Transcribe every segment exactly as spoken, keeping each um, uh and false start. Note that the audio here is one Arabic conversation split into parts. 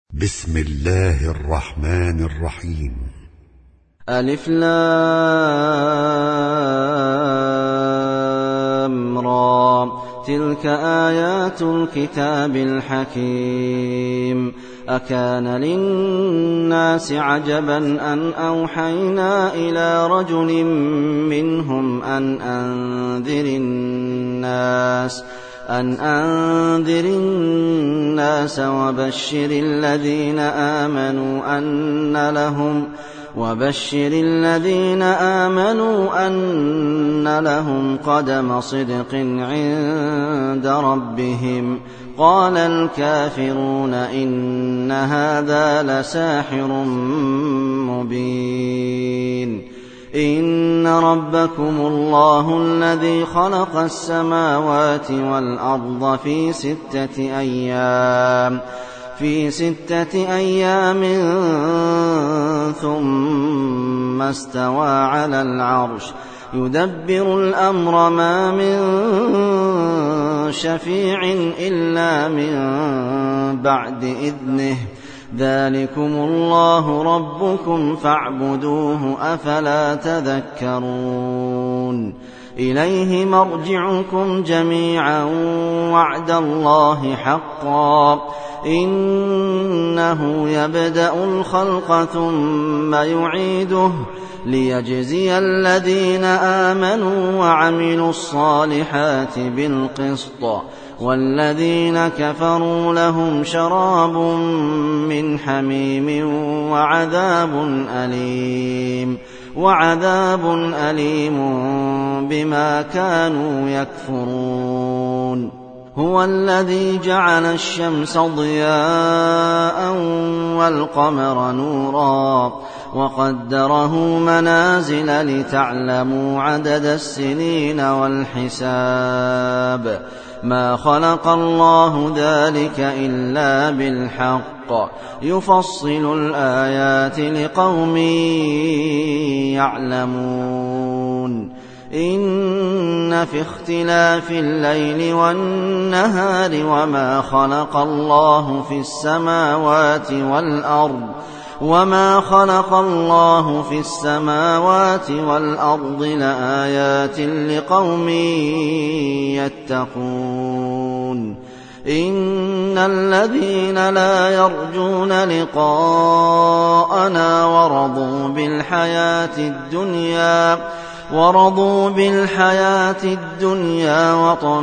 بسم الله الرحمن الرحيم. ألف لام را، تلك آيات الكتاب الحكيم. أكان للناس عجبا أن أوحينا إلى رجل منهم أن أنذر الناس أن أنذر الناس وبشر الذين آمنوا أن لهم وبشر الذين آمنوا أن لهم قدم صدق عند ربهم. قال الكافرون إن هذا لساحر مبين. إن ربكم الله الذي خلق السماوات والأرض في ستة أيام في ستة أيام ثم استوى على العرش يدبر الأمر ما من شفيع إلا من بعد إذنه. ذلكم الله ربكم فاعبدوه أفلا تذكرون. إليه مرجعكم جميعا وعد الله حقا. إنه يبدأ الخلق ثم يعيده ليجزي الذين آمنوا وعملوا الصالحات بالقسط، والذين كفروا لهم شراب من حميم وعذاب أليم وعذاب أليم بما كانوا يكفرون. هو الذي جعل الشمس ضياء والقمر نورا وقدره منازل لتعلموا عدد السنين والحساب. ما خلق الله ذلك إلا بالحق يفصل الآيات لقوم يعلمون. إن في اختلاف الليل والنهار وما خلق الله في السماوات والأرض وما خلق الله في السماوات والأرض لآيات لقوم يتقون. إن الذين لا يرجون لقاءنا ورضوا بالحياة الدنيا ورضوا بالحياة الدنيا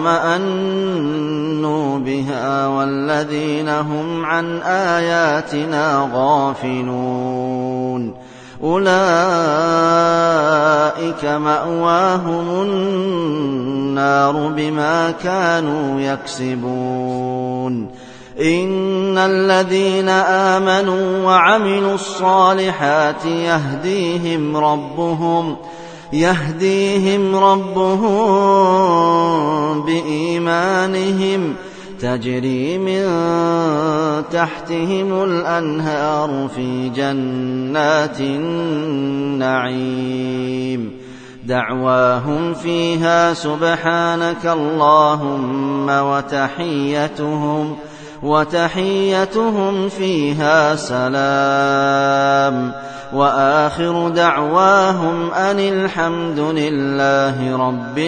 واطمأنوا بها والذين هم عن آياتنا غافلون أولئك مأواهم النار بما كانوا يكسبون. إن الذين آمنوا وعملوا الصالحات يهديهم ربهم يهديهم ربهم بإيمانهم تجري من تحتهم الأنهار في جنات النعيم. دعواهم فيها سبحانك اللهم وتحيتهم وتحيتهم فيها سلام. وآخر دعواهم أن الحمد لله رب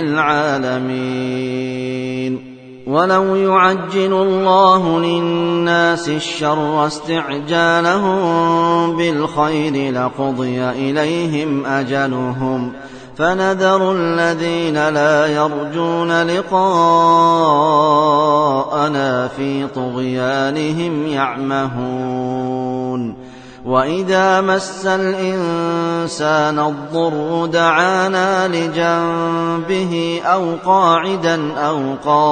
العالمين. ولو يعجل الله للناس الشر استعجالهم بالخير لقضي إليهم أجلهم فنذر الذين لا يرجون لقاءنا في طغيانهم يعمهون. وإذا مس الإنسان الضر دعانا لجنبه أو قاعدا أو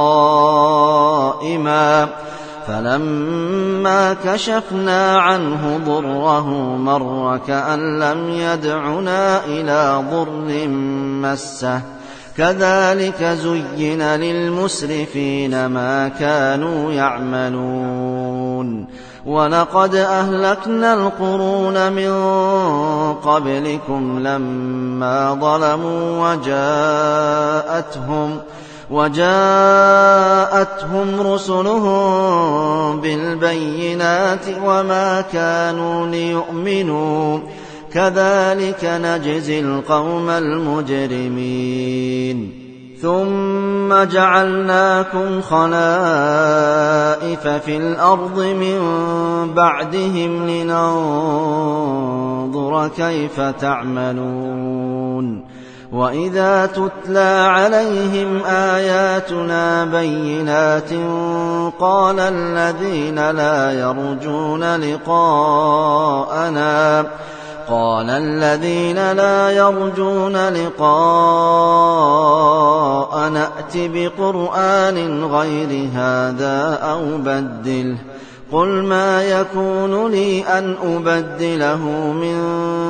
قائما فلما كشفنا عنه ضره مر كأن لم يدعنا إلى ضر مسه. كذلك زين للمسرفين ما كانوا يعملون. ولقد أهلكنا القرون من قبلكم لما ظلموا وجاءتهم وجاءتهم رسلهم بالبينات وما كانوا ليؤمنوا كذلك نجزي القوم المجرمين ثم جعلناكم خلائف في الأرض من بعدهم لننظر كيف تعملون وإذا تتلى عليهم آياتنا بينات قال الذين لا يرجون لقاءنا قال الذين لا يرجون لقاءنا ائت بقرآن غير هذا أو بدله قل ما يكون لي أن أبدله من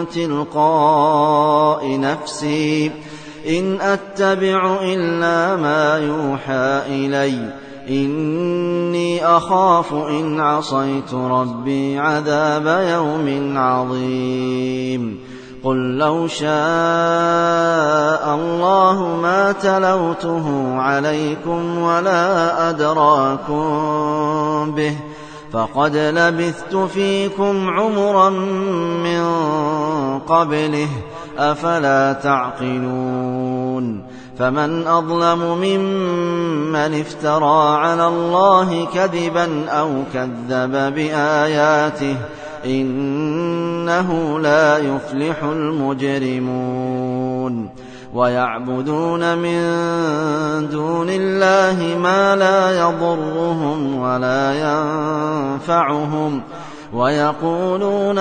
تلقاء نفسي إن أتبع إلا ما يوحى إلي إني أخاف إن عصيت ربي عذاب يوم عظيم قل لو شاء الله ما تلوته عليكم ولا أدراكم به فقد لبثت فيكم عمرا من قبله أفلا تعقلون فمن أظلم ممن افترى على الله كذبا أو كذب بآياته إنه لا يفلح المجرمون ويعبدون من دون الله ما لا يضرهم ولا ينفعهم ويقولون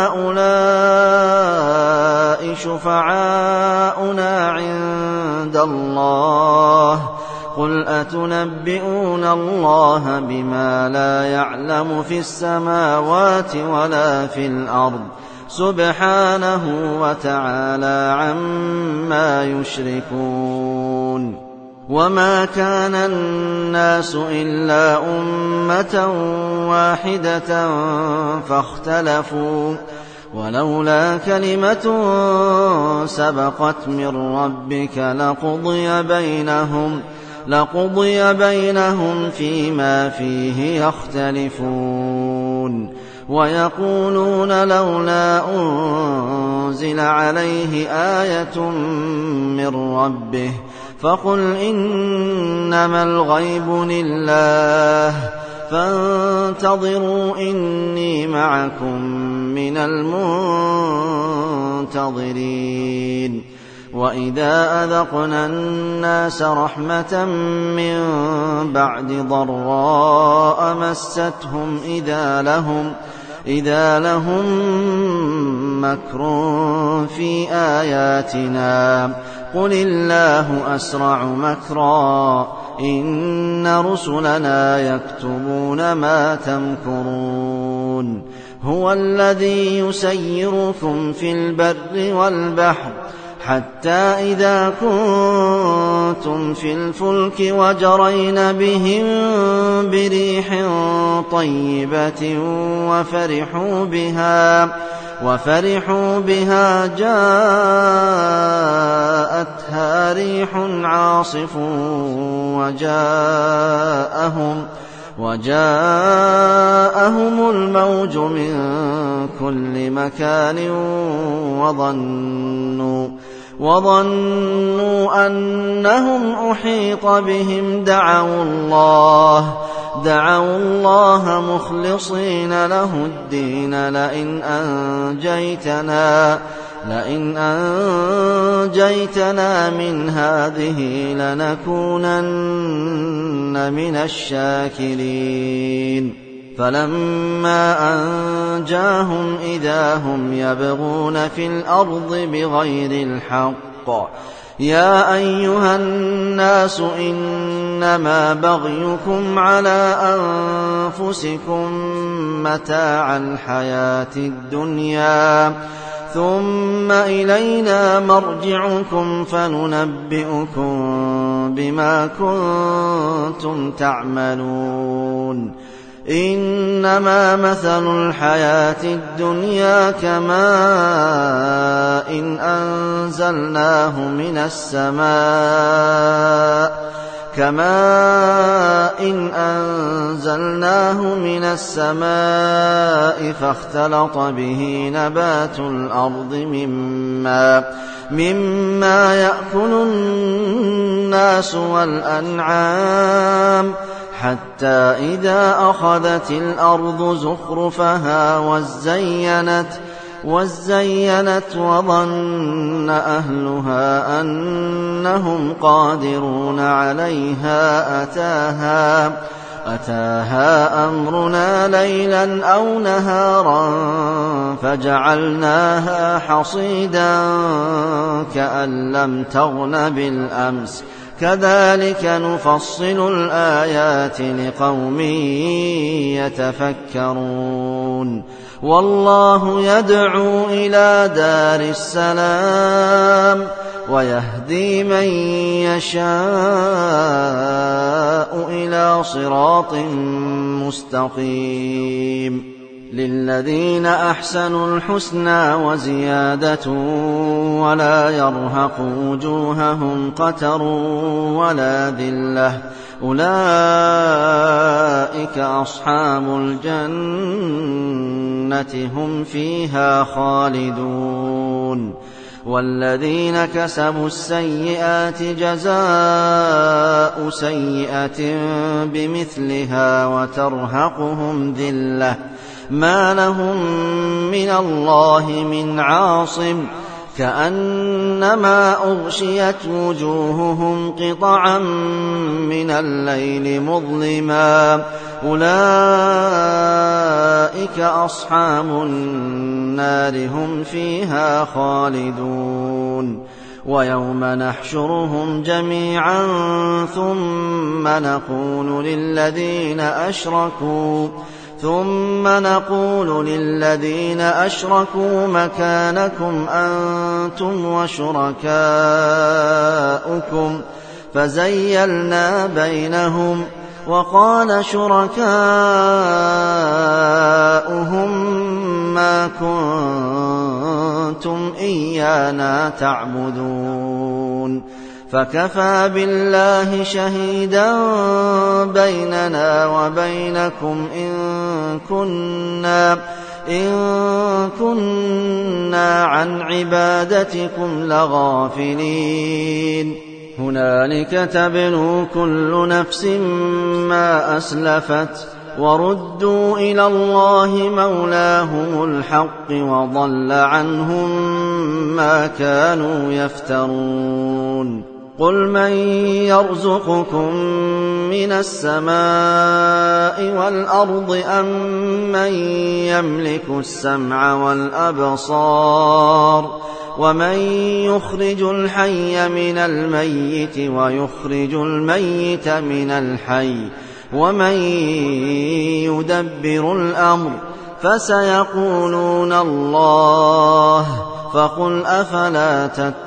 هؤلاء شفعاؤنا عند الله قل أتنبئون الله بما لا يعلم في السماوات ولا في الأرض سبحانه وتعالى عما يشركون وما كان الناس إلا أمة واحدة فاختلفوا ولولا كلمة سبقت من ربك لقضي بينهم لقضي بينهم فيما فيه يختلفون ويقولون لولا أنزل عليه آية من ربه فقل إنما الغيب لله فانتظروا إني معكم من المنتظرين وإذا أذقنا الناس رحمة من بعد ضراء مستهم إذا لهم إذا لهم مكر في آياتنا قل الله أسرع مكرا إن رسلنا يكتبون ما تمكرون هو الذي يسيركم في البر والبحر حتى إذا كنتم في الفلك وجرين بهم بريح طيبة وفرحوا بها وفرحوا بها جاءتها ريح عاصف وجاءهم وجاءهم الموج من كل مكان وظنوا وظنوا أنهم أحيط بهم دعوا الله دعوا الله مخلصين له الدين لئن أنجيتنا لئن أنجيتنا من هذه لنكونن من الشاكرين فلما أنجاهم إذا هم يبغون في الأرض بغير الحق يا أيها الناس إنما بغيكم على أنفسكم متاع الحياة الدنيا ثم إلينا مرجعكم فننبئكم بما كنتم تعملون إنما مثل الحياة الدنيا كماء إن أنزلناه من السماء كماء إن أنزلناه من السماء فاختلط به نبات الأرض مما, مما يأكل الناس والأنعام حتى إذا أخذت الأرض زخرفها وزينت وزينت وظن أهلها أنهم قادرون عليها أتاها, أتاها أمرنا ليلا أو نهارا فجعلناها حصيدا كأن لم تغن بالأمس كذلك نفصل الآيات لقوم يتفكرون والله يدعو إلى دار السلام ويهدي من يشاء إلى صراط مستقيم للذين أحسنوا الحسنى وزيادة ولا يرهق وجوههم قتر ولا ذلة أولئك أصحاب الجنة هم فيها خالدون والذين كسبوا السيئات جزاء سيئة بمثلها وترهقهم ذلة ما لهم من الله من عاصم كأنما أغشيت وجوههم قطعا من الليل مظلما أولئك أصحاب النار هم فيها خالدون ويوم نحشرهم جميعا ثم نقول للذين أشركوا ثم نقول للذين أشركوا مكانكم أنتم وشركاؤكم فزيلنا بينهم وقال شركاؤهم ما كنتم إيانا تعبدون فكفى بالله شهيدا بيننا وبينكم إن كنا, إن كنا عن عبادتكم لغافلين هنالك تبلو كل نفس ما أسلفت وردوا إلى الله مولاهم الحق وضل عنهم ما كانوا يفترون قل من يرزقكم من السماء والأرض أم من يملك السمع والأبصار ومن يخرج الحي من الميت ويخرج الميت من الحي ومن يدبر الأمر فسيقولون الله فقل أفلا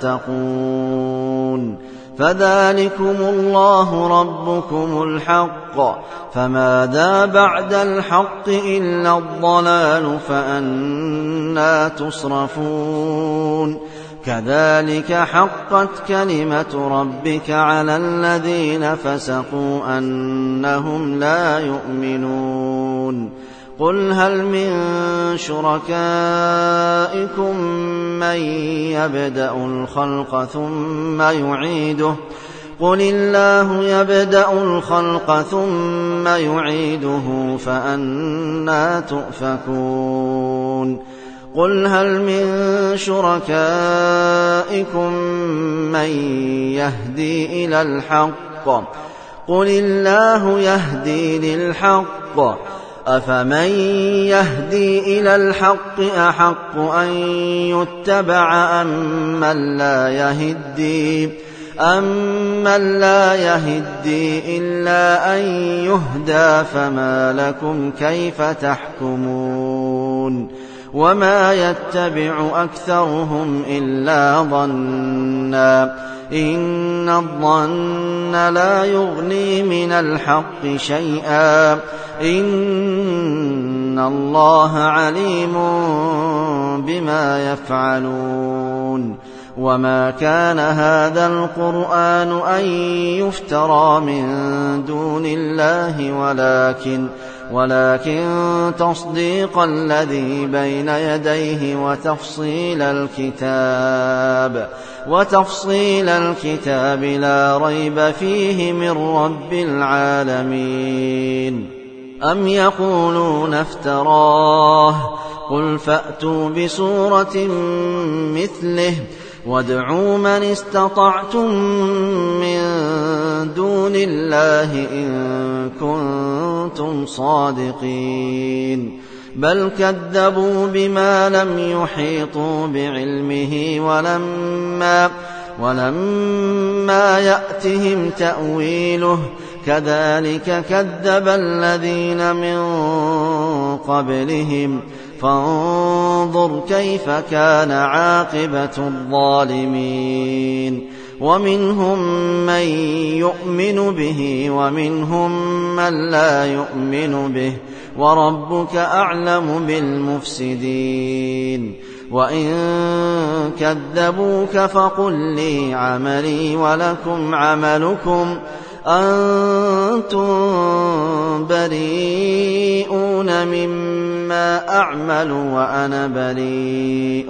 تتقون فذلكم الله ربكم الحق فماذا بعد الحق إلا الضلال فأنى تصرفون كذلك حقت كلمة ربك على الذين فسقوا أنهم لا يؤمنون قل هل من شركائكم من يبدأ الخلق ثم يعيده قل الله يبدأ الخلق ثم يعيده فأنى تؤفكون قل هل من شركائكم من يهدي إلى الحق قل الله يهدي للحق أفمن يهدي إلى الحق أحق أن يتبع أم من لا يهدي أمن لا يهدي إلا أن يهدى فما لكم كيف تحكمون وما يتبع أكثرهم إلا ظنا إن الظن لا يغني من الحق شيئا إن الله عليم بما يفعلون وما كان هذا القرآن أن يفترى من دون الله ولكن ولكن تصديق الذي بين يديه وتفصيل الكتاب وتفصيل الكتاب لا ريب فيه من رب العالمين. أم يقولون افتراه قل فأتوا بسورة مثله وادعوا من استطعتم من دون الله إن كنتم صادقين. بل كذبوا بما لم يحيطوا بعلمه ولما, ولما يأتهم تأويله كذلك كذب الذين من قبلهم فانظر كيف كان عاقبة الظالمين. ومنهم من يؤمن به ومنهم من لا يؤمن به وربك أعلم بالمفسدين. وإن كذبوك فقل لي عملي ولكم عملكم أنتم بريئون مما أعمل وأنا بريء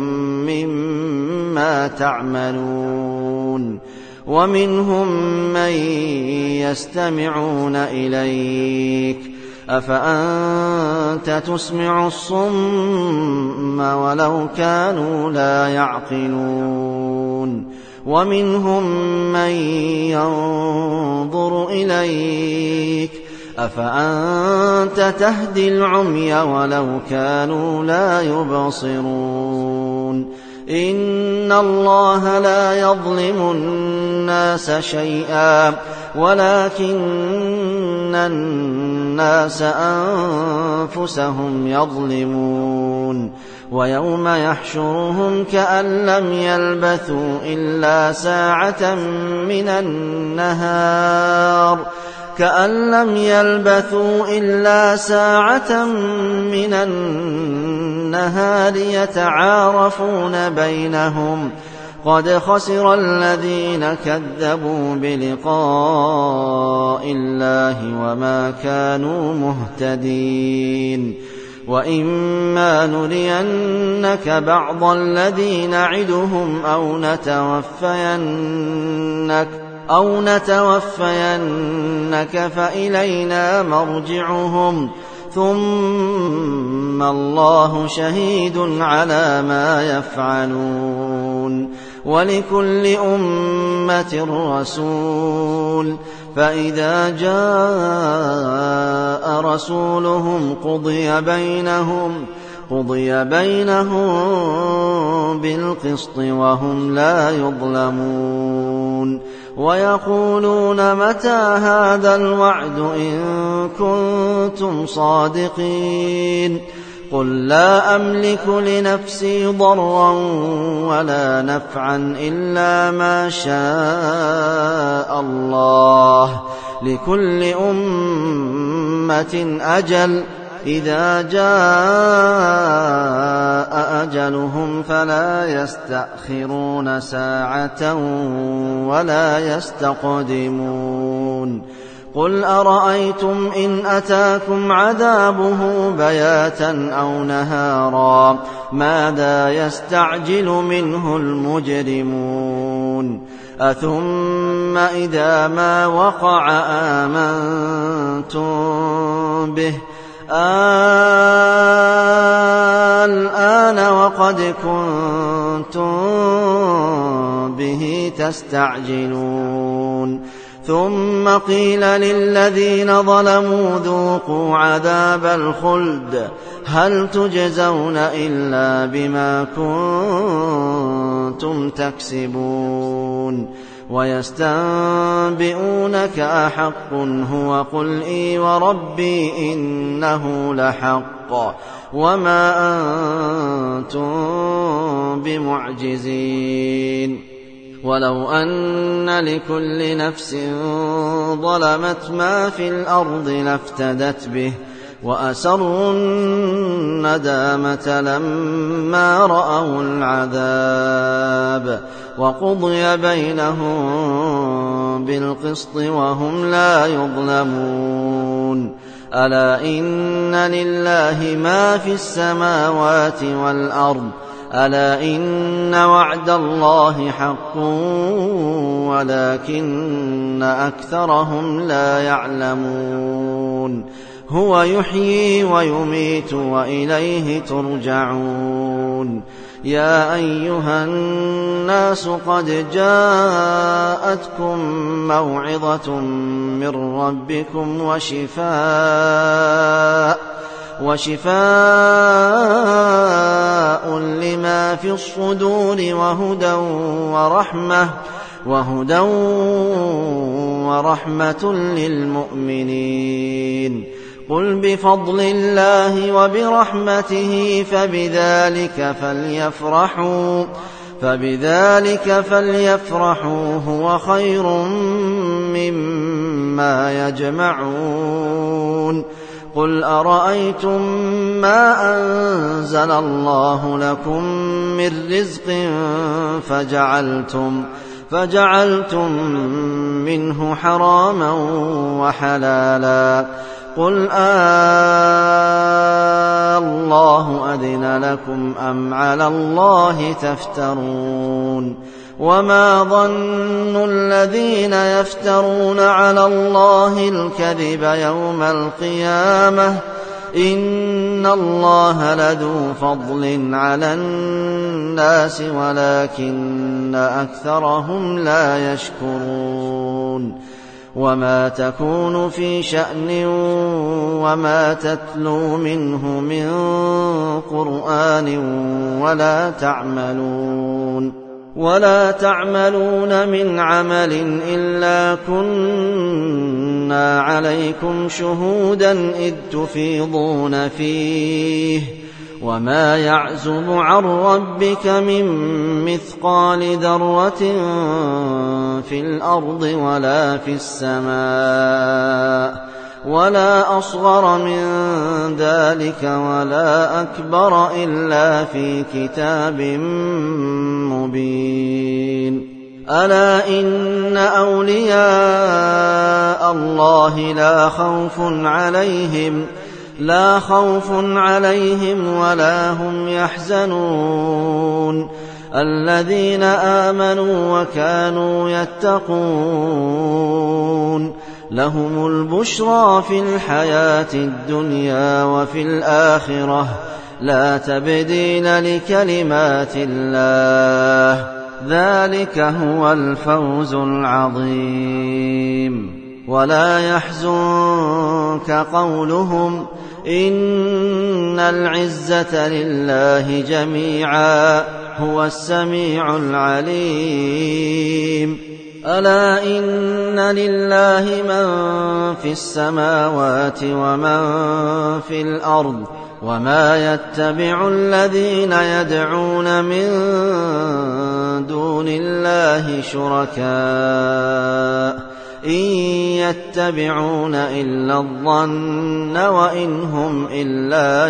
مما تعملون. ومنهم من يستمعون إليك أفأنت تسمع الصم ولو كانوا لا يعقلون. ومنهم من ينظر إليك أفأنت تهدي العمي ولو كانوا لا يبصرون. إن الله لا يظلم الناس شيئا ولكن الناس أنفسهم يظلمون. ويوم يحشرهم كأن لم يلبثوا إلا ساعة من النهار كأن لم يلبثوا إلا ساعة من النهار يتعارفون بينهم قد خسر الذين كذبوا بلقاء الله وما كانوا مهتدين. وإما نرينك بعض الذي نعدهم أو نتوفينك أو نتوفينك فإلينا مرجعهم ثم الله شهيد على ما يفعلون. ولكل أمة رسول فإذا جاء رسولهم قضي بينهم قضي بينهم بالقسط وهم لا يظلمون. ويقولون متى هذا الوعد إن كنتم صادقين. قل لا أملك لنفسي ضرا ولا نفعا إلا ما شاء الله لكل أمة أجل إذا جاء أجلهم فلا يستأخرون ساعة ولا يستقدمون. قل أرأيتم إن أتاكم عذابه بياتا أو نهارا ماذا يستعجل منه المجرمون. أثم إذا ما وقع آمنتم به الآن وقد كنتم به تستعجلون. ثم قيل للذين ظلموا ذوقوا عذاب الخلد هل تجزون إلا بما كنتم تكسبون. ويستنبئونك أحق هو قل إي وربي إنه لحق وما أنتم بمعجزين. ولو أن لكل نفس ظلمت ما في الأرض لافتدت به وأسروا الندامة لما رأوا العذاب وقضي بينهم بالقسط وهم لا يظلمون ألا إن لله ما في السماوات والأرض ألا إن وعد الله حق ولكن أكثرهم لا يعلمون هو يحيي ويميت وإليه ترجعون يا أيها الناس قد جاءتكم موعظة من ربكم وشفاء وشفاء لما في الصدور وهدى ورحمة وهدى ورحمة للمؤمنين قل بفضل الله وبرحمته فبذلك فليفرحوا فبذلك فليفرحوا هو خير مما يجمعون قل أرأيتم ما أنزل الله لكم من رزق فجعلتم فجعلتم منه حراما وحلالا قل آه الله أذن لكم أم على الله تفترون وما ظن الذين يفترون على الله الكذب يوم القيامة إن الله لذو فضل على الناس ولكن أكثرهم لا يشكرون وما تكون في شأن وما تتلو منه من قرآن ولا تعملون ولا تعملون من عمل إلا كنا عليكم شهودا إذ تفيضون فيه وما يعزب عن ربك من مثقال ذرة في الأرض ولا في السماء ولا أصغر من ذلك ولا أكبر إلا في كتاب مبين ألا إن أولياء الله لا خوف عليهم لا خوف عليهم ولا هم يحزنون الذين آمنوا وكانوا يتقون لهم البشرى في الحياة الدنيا وفي الآخرة لا تبديل لكلمات الله ذلك هو الفوز العظيم ولا يحزنك قولهم إن العزة لله جميعا هو السميع العليم ألا إن لله من في السماوات ومن في الأرض وما يتبع الذين يدعون من دون الله شركاء إن يتبعون إلا الظن وإن هم إلا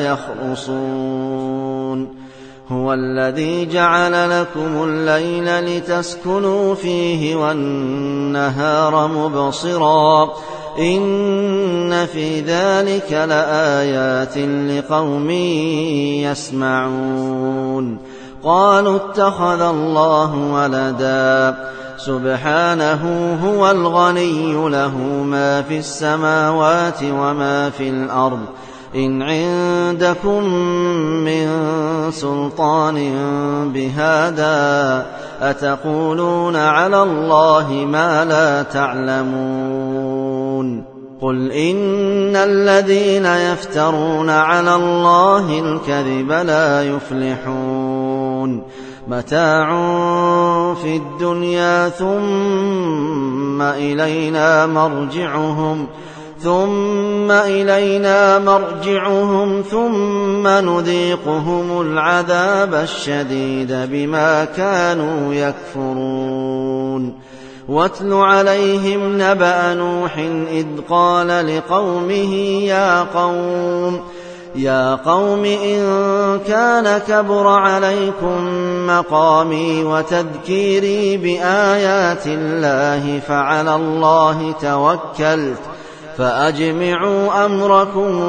يخرصون هو الذي جعل لكم الليل لتسكنوا فيه والنهار مبصرا إن في ذلك لآيات لقوم يسمعون قالوا اتخذ الله ولدا سبحانه هو الغني له ما في السماوات وما في الأرض إن عندكم من سلطان بهذا أتقولون على الله ما لا تعلمون قل إن الذين يفترون على الله الكذب لا يفلحون متاع في الدنيا ثم إلينا مرجعهم ثم إلينا مرجعهم ثم نذيقهم العذاب الشديد بما كانوا يكفرون واتل عليهم نبأ نوح إذ قال لقومه يا قوم يا قوم إن كان كبر عليكم مقامي وتذكيري بآيات الله فعلى الله توكلت فأجمعوا أمركم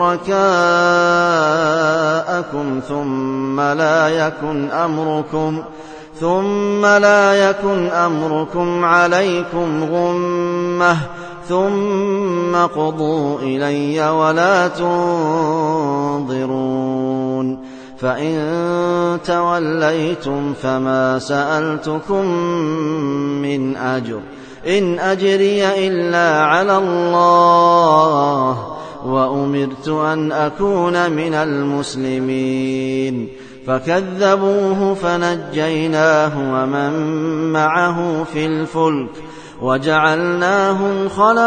وشركاءكم ثم لا يكن أمركم ثم لا يكن أمركم عليكم غمة ثم قضوا إلي ولا تنظرون فإن توليتم فما سألتكم من أجر إن أجري إلا على الله وأمرت أن أكون من المسلمين فكذبوه فنجيناه ومن معه في الفلك وجعلناهم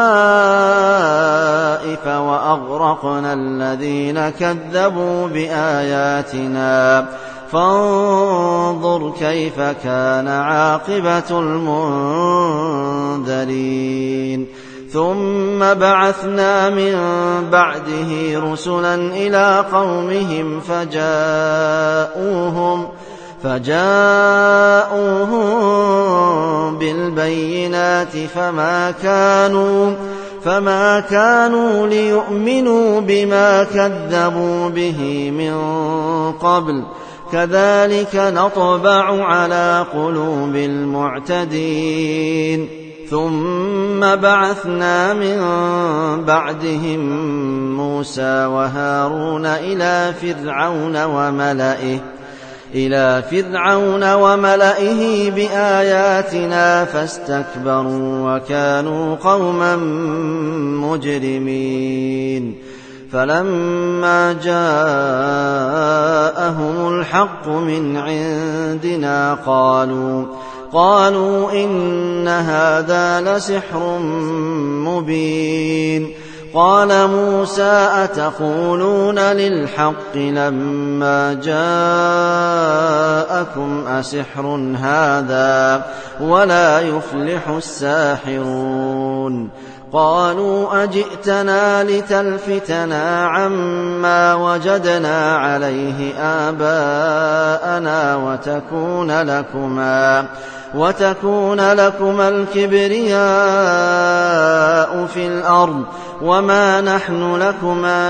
خلائف وأغرقنا الذين كذبوا بآياتنا فانظر كيف كان عاقبة المنذرين ثم بعثنا من بعده رسلا إلى قومهم فجاءوهم فجاءوهم بالبينات فما كانوا فما كانوا ليؤمنوا بما كذبوا به من قبل كذلك نطبع على قلوب المعتدين ثم بعثنا من بعدهم موسى وهارون إلى فرعون وملئه إلى فرعون وملئه بآياتنا فاستكبروا وكانوا قوما مجرمين فلما جاءهم الحق من عندنا قالوا قالوا إن هذا لسحر مبين قال موسى أتقولون للحق لما جاءكم أسحر هذا ولا يفلح الساحرون قالوا أجئتنا لتلفتنا عما وجدنا عليه آباءنا وتكون لكما وتكون لكما الكبرياء في الأرض وما نحن لكما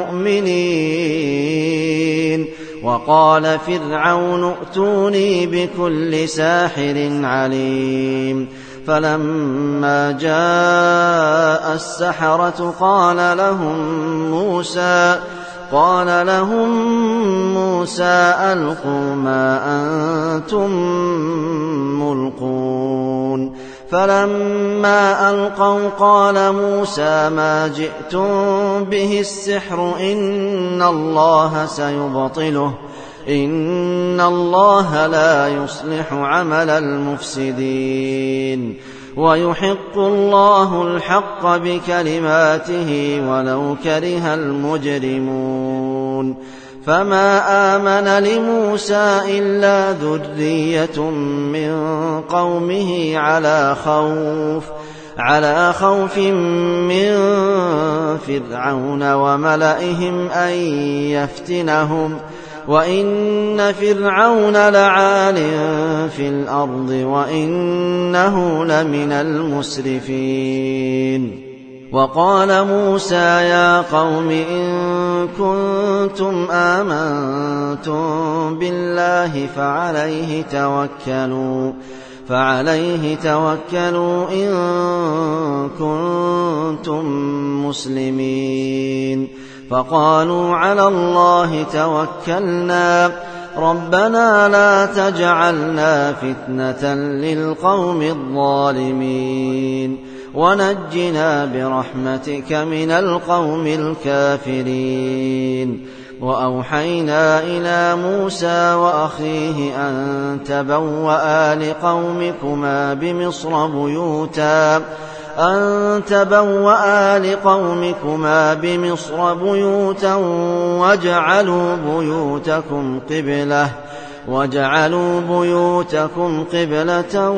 بمؤمنين وقال فرعون ائتوني بكل ساحر عليم فلما جاء السحرة قال لهم موسى قال لهم موسى ألقوا ما أنتم ملقون فلما ألقوا قال موسى ما جئتم به السحر إن الله سيبطله إن الله لا يصلح عمل المفسدين ويحق الله الحق بكلماته ولو كره المجرمون فما آمن لموسى إلا ذرية من قومه على خوف على خوف من فرعون وملئهم أن يفتنهم وإن فرعون لعال في الأرض وإنه لمن المسرفين وقال موسى يا قوم إن كنتم آمنتم بالله فعليه توكلوا فعليه توكلوا إن كنتم مسلمين فقالوا على الله توكلنا ربنا لا تجعلنا فتنة للقوم الظالمين ونجنا برحمتك من القوم الكافرين وأوحينا إلى موسى وأخيه أن تبوأ لقومكما بمصر بيوتا أن تبوأ لقومكما بمصر بيوتا واجعلوا بيوتكم قبلة واجعلوا بيوتكم قبلة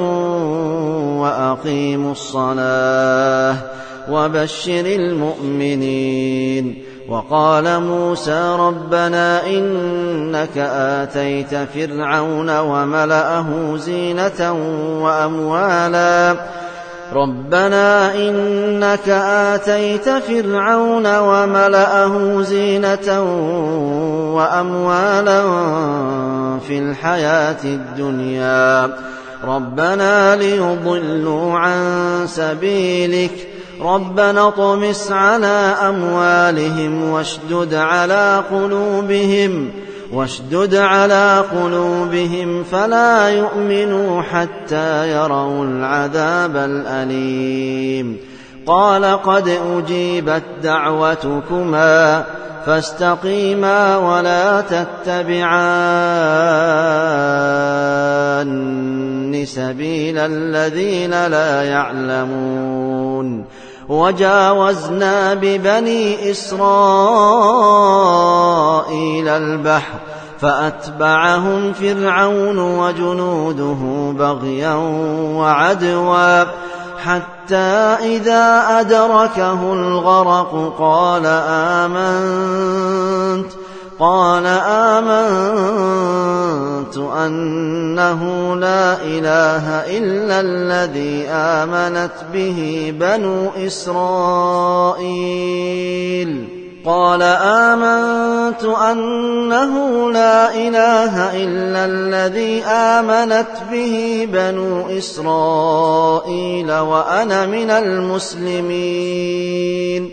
وأقيموا الصلاة وبشر المؤمنين وقال موسى ربنا إنك آتيت فرعون وملأه زينة وأموالا ربنا إنك آتيت فرعون وملأه زينة وأموالا في الحياة الدنيا ربنا ليضلوا عن سبيلك ربنا اطمس على أموالهم واشدد على قلوبهم واشدد على قلوبهم فلا يؤمنوا حتى يروا العذاب الأليم قال قد أجيبت دعوتكما فاستقيما ولا تتبعان سبيل الذين لا يعلمون وجاوزنا ببني إسرائيل البحر فأتبعهم فرعون وجنوده بغيا وعدوا حتى إذا أدركه الغرق قال آمنت قال آمنت أنه لا إله إلا الذي آمنت به بنو إسرائيل قال آمنت أنه لا إله إلا الذي آمنت به بنو إسرائيل وأنا من المسلمين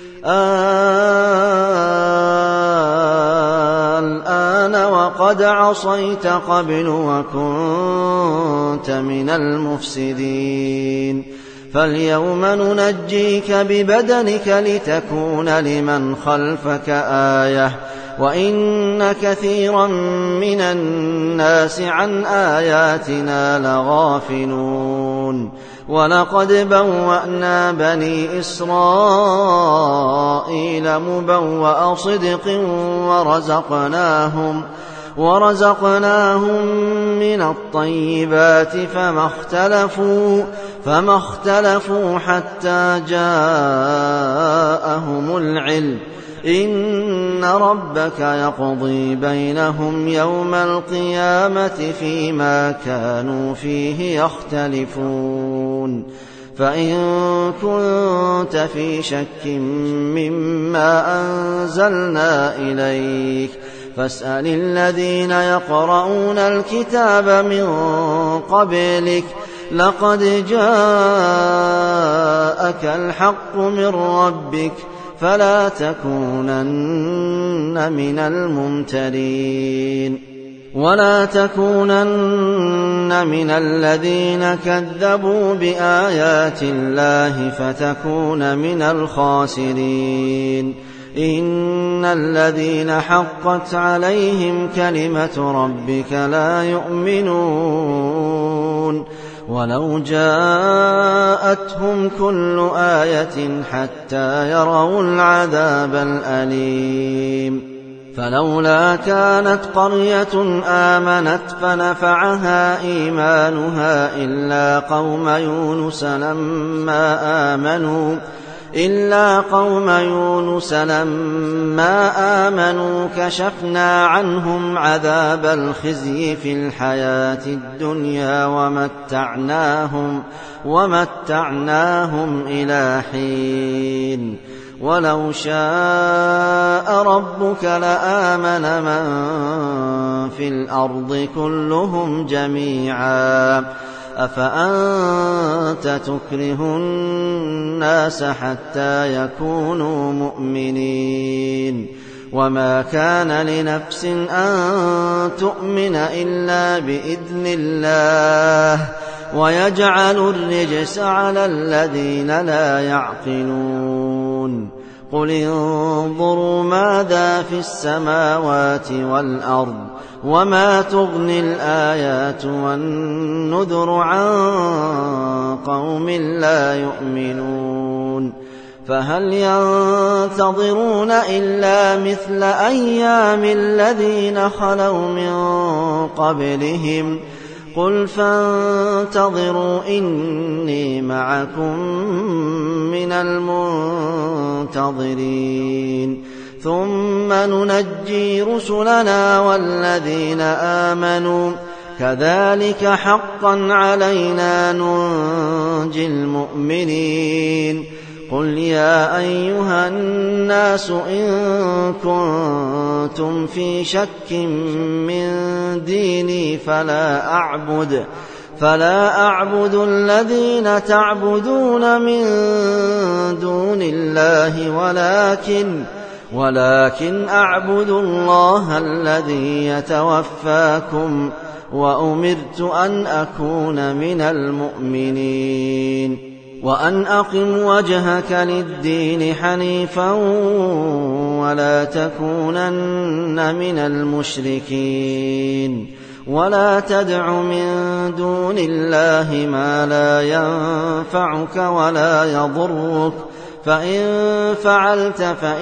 الآن وقد عصيت قبل وكنت من المفسدين فاليوم ننجيك ببدنك لتكون لمن خلفك آية وإن كثيرا من الناس عن آياتنا لغافلون ولقد بوأنا بني إسرائيل مبوأ صدق ورزقناهم ورزقناهم من الطيبات فما اختلفوا فما اختلفوا حتى جاءهم العلم إن ربك يقضي بينهم يوم القيامة فيما كانوا فيه يختلفون فإن كنت في شك مما أنزلنا إليك فاسأل الذين يقرؤون الكتاب من قبلك لقد جاءك الحق من ربك فلا تكونن من الممترين ولا تكونن من الذين كذبوا بآيات الله فتكون من الخاسرين إن الذين حقت عليهم كلمة ربك لا يؤمنون ولو جاءتهم كل آية حتى يروا العذاب الأليم فلولا كانت قرية آمنت فنفعها إيمانها إلا قوم يونس لما آمنوا إلا قوم يونس لما آمنوا كشفنا عنهم عذاب الخزي في الحياة الدنيا ومتعناهم ومتعناهم إلى حين ولو شاء ربك لآمن من في الأرض كلهم جميعا أفأنت تكره الناس حتى يكونوا مؤمنين وما كان لنفس أن تؤمن إلا بإذن الله ويجعل الرجس على الذين لا يعقلون قل انظروا ماذا في السماوات والأرض وما تغني الآيات والنذر عن قوم لا يؤمنون فهل ينتظرون إلا مثل أيام الذين خلوا من قبلهم قل فانتظروا إني معكم من المنتظرين ثم ننجي رسلنا والذين آمنوا كذلك حقا علينا ننجي المؤمنين قل يا أيها الناس إن كنتم في شك من ديني فلا أعبد فلا أعبد الذين تعبدون من دون الله ولكن ولكن أعبد الله الذي يتوفاكم وأمرت أن أكون من المؤمنين وأن أقم وجهك للدين حنيفا ولا تكونن من المشركين ولا تدع من دون الله ما لا ينفعك ولا يضرك فإن فعلت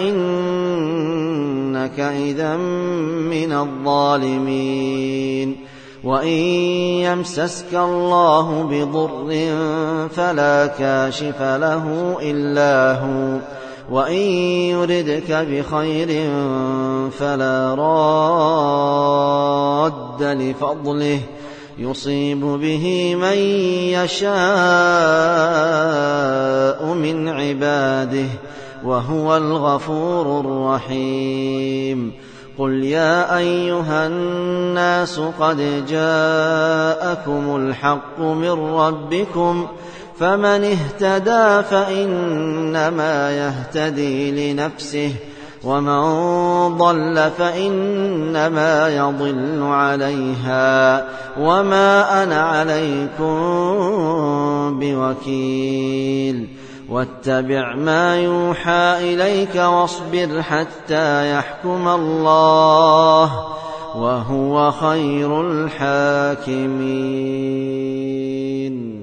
فإنك إذا من الظالمين وإن يمسسك الله بضر فلا كاشف له إلا هو وإن يردك بخير فلا راد لفضله يصيب به من يشاء من عباده وهو الغفور الرحيم قل يا أيها الناس قد جاءكم الحق من ربكم فمن اهتدى فإنما يهتدي لنفسه ومن ضل فإنما يضل عليها وما أنا عليكم بوكيل واتبع ما يوحى إليك واصبر حتى يحكم الله وهو خير الحاكمين.